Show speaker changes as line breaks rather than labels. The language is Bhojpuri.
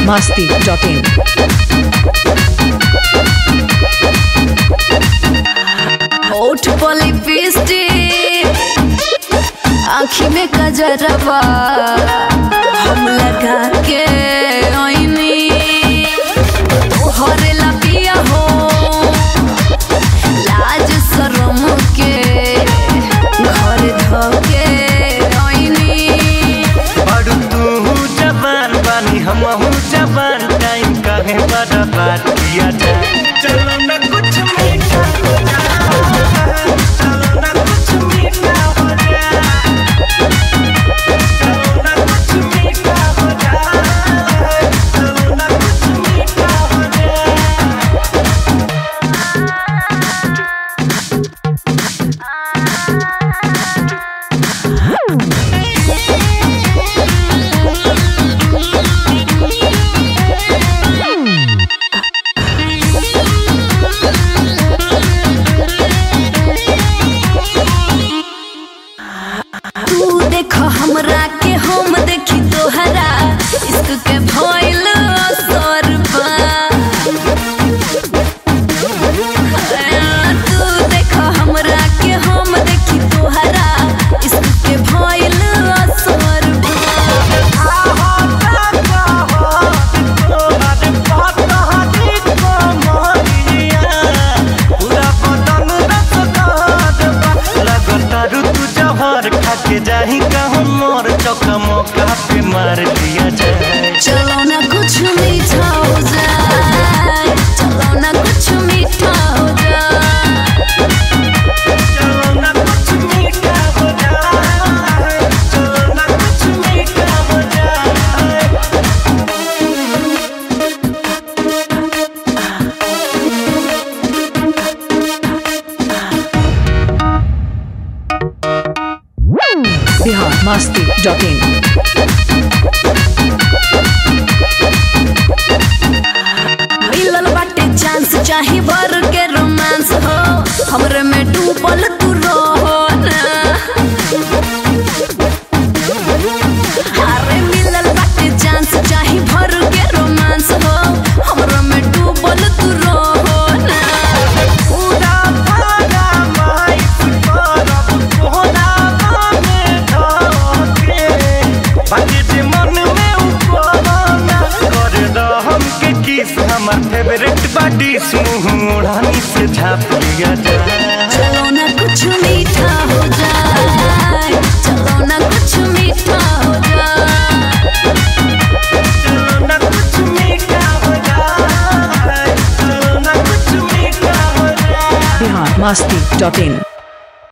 biharmasti.in
होठ पर लिपस्टिक आँखी में कजरवा हम लगा के आईनी तोहरे लपिया हो लाज शरम के घर धके आईनी
बड़ू तू जवान बानी हमहू जवान टाइम काहे बड़ा बात किया जाए चलो ना कुछ मीठा हो जाए चलो ना कुछ मीठा हो जाए चलो ना कुछ मीठा हो जाए चलो ना कुछ मीठा हो जाए
तू देखो हमरा के हम देखी तोहरा इश्क के भइल असर बा तू देखो हमरा के हम देखी तोहरा इश्क के भइल असर
के जाही कहूँ मोर चौका मौका पे मार दिया जाए
चलो ना कुछ मीठा हो जाए चलो ना कुछ मीठा हो जाए
चलो ना कुछ मीठा हो जाए चलो ना कुछ मीठा हो जाए
biharmasti.in
मिलल बाटे चांस चाहे भर के रोमांस हो हमरे में डूबल तू रहो ना अरे मिलल बाटे चांस चाहे भर के रोमांस हो हमरे में डूबल तू रहो ना
पूरा भागा माइस करब कोना में धोके बाकी जे मन में उपना कर द हमके किस हमर फेवरेट बॉडी मुंह ओढ़नी से झाप लिया जाए
चलो ना कुछ मीठा हो जाए चलो ना कुछ मीठा हो जाए
चलो ना कुछ मीठा हो जाए चलो ना कुछ मीठा हो जाए
biharmasti.in